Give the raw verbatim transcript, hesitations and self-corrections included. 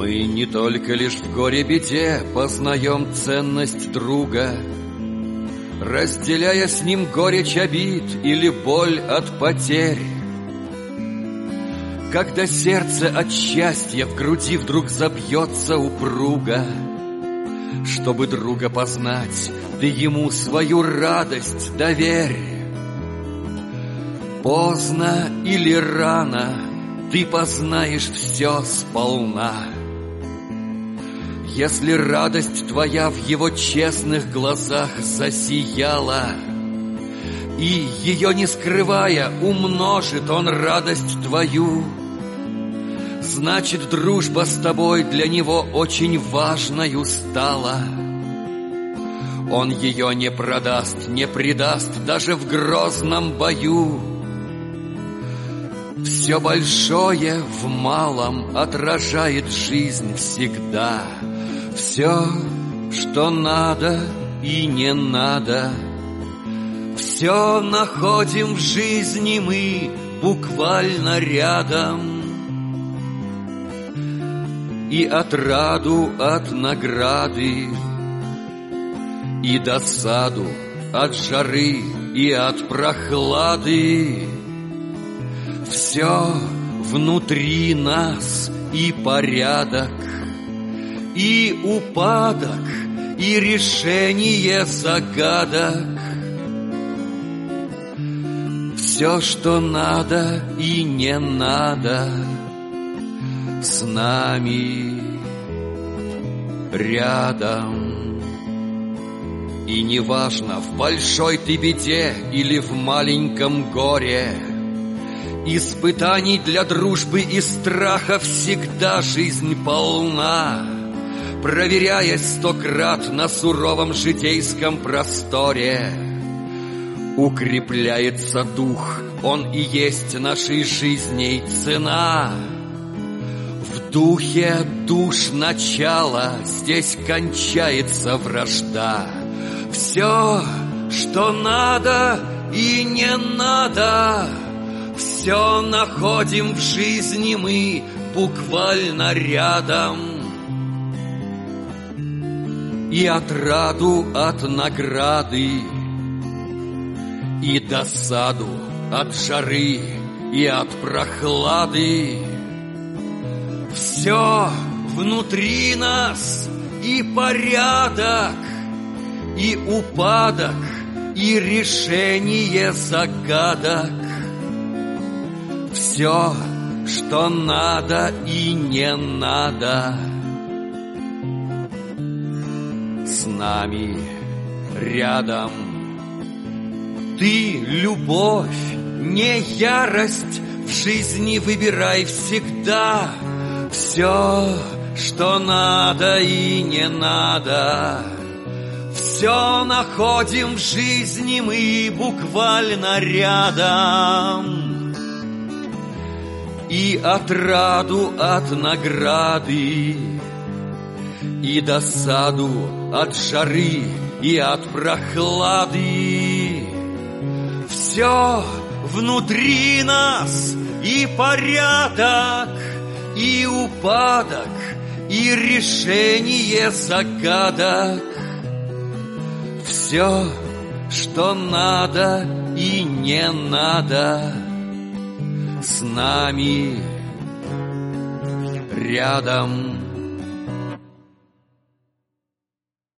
Мы не только лишь в горе-беде познаем ценность друга, разделяя с ним горечь обид или боль от потерь. Когда сердце от счастья в груди вдруг забьется упруго, чтобы друга познать, ты ему свою радость доверь. Поздно или рано ты познаешь все сполна, если радость твоя в его честных глазах засияла, и ее не скрывая умножит он радость твою. Значит, дружба с тобой для него очень важною стала. Он ее не продаст, не предаст даже в грозном бою. Все большое в малом отражает жизнь всегда. Все, что надо и не надо, все находим в жизни мы буквально рядом. И отраду от награды, и досаду от жары и от прохлады. Все внутри нас и порядок, и упадок, и решение загадок. Все, что надо и не надо, с нами рядом. И неважно, в большой ты беде или в маленьком горе, испытаний для дружбы и страха всегда жизнь полна, проверяясь сто крат на суровом житейском просторе. Укрепляется дух, он и есть нашей жизней цена. В духе душ начала здесь кончается вражда. Все, что надо и не надо, все находим в жизни мы буквально рядом. И отраду от награды, и досаду от жары и от прохлады. Все внутри нас и порядок, и упадок, и решение загадок. Все, что надо и не надо, с нами рядом. Ты любовь, не ярость, в жизни выбирай всегда. Все, что надо и не надо, все находим в жизни мы буквально рядом. И отраду от награды, и досаду от жары и от прохлады. Все внутри нас и порядок, и упадок, и решение загадок. Все, что надо и не надо, с нами рядом.